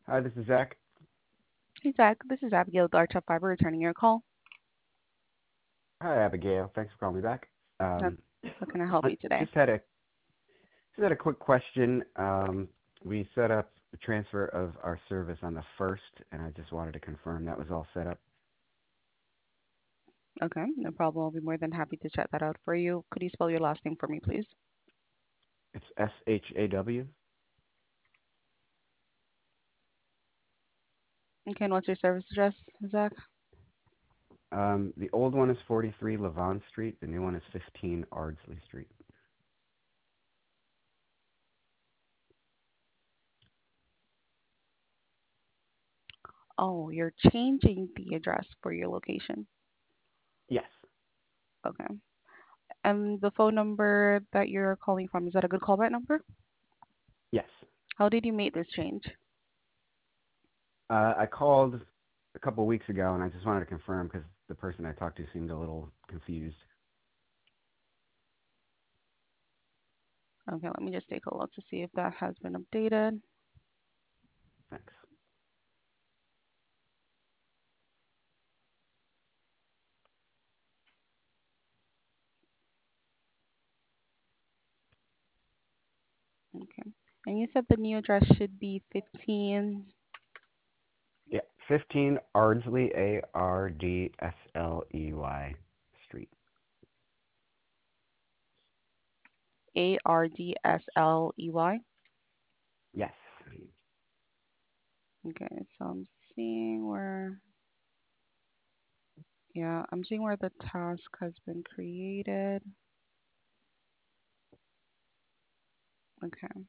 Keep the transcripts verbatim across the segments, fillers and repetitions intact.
Hi, this is Zach. Hey, Zach. This is Abigail with Arch Fiber returning your call. Hi, Abigail. Thanks for calling me back. How, Um, how can I help I you today? just had a just had a quick question. Um, we set up the transfer of our service on the first, and I just wanted to confirm that was all set up. Okay, no problem. I'll be more than happy to check that out for you. Could you spell your last name for me, please? It's S H A W. Okay, and what's your service address, Zach? Um, the old one is forty-three Levon Street. The new one is fifteen Ardsley Street. Oh, you're changing the address for your location. Yes. Okay. And the phone number that you're calling from, is that a good callback number? Yes. How did you make this change? Uh, I called a couple of weeks ago, and I just wanted to confirm because the person I talked to seemed a little confused. Okay, let me just take a look to see if that has been updated. Thanks. Okay. And you said the new address should be fifteen Yeah, fifteen Ardsley, A R D S L E Y Street. A R D S L E Y. Yes. Okay, so I'm seeing where Yeah, I'm seeing where the task has been created. Okay.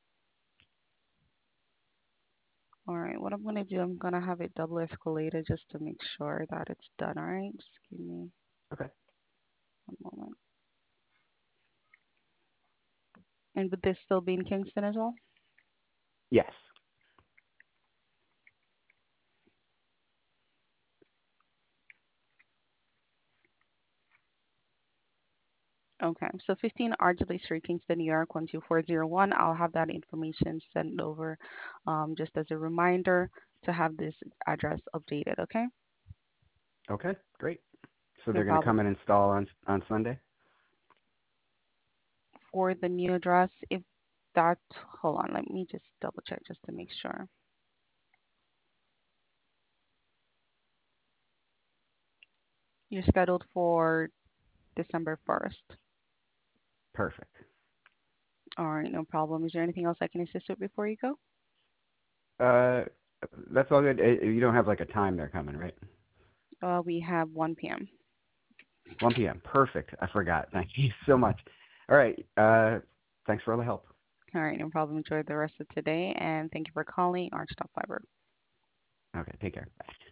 All right. What I'm gonna do, I'm gonna have it double escalated just to make sure that it's done. All right. Just give me Okay. one moment. And would this still be in Kingston as well? Yes. Okay. So fifteen Ardley Street, Kingston, New York, one two four zero one. I'll have that information sent over, um, just as a reminder to have this address updated. Okay. Okay. Great. So No they're going to problem. come and install on on Sunday. For the new address, if that, hold on, let me just double check just to make sure. You're scheduled for December first. Perfect. All right, no problem. Is there anything else I can assist with before you go? Uh, that's all good. Uh, You don't have like a time they're coming, right? Uh, we have one p m one p m. Perfect. I forgot. Thank you so much. All right. Uh, thanks for all the help. All right, no problem. Enjoy the rest of today, and thank you for calling Arch Top Fiber. Okay. Take care. Bye.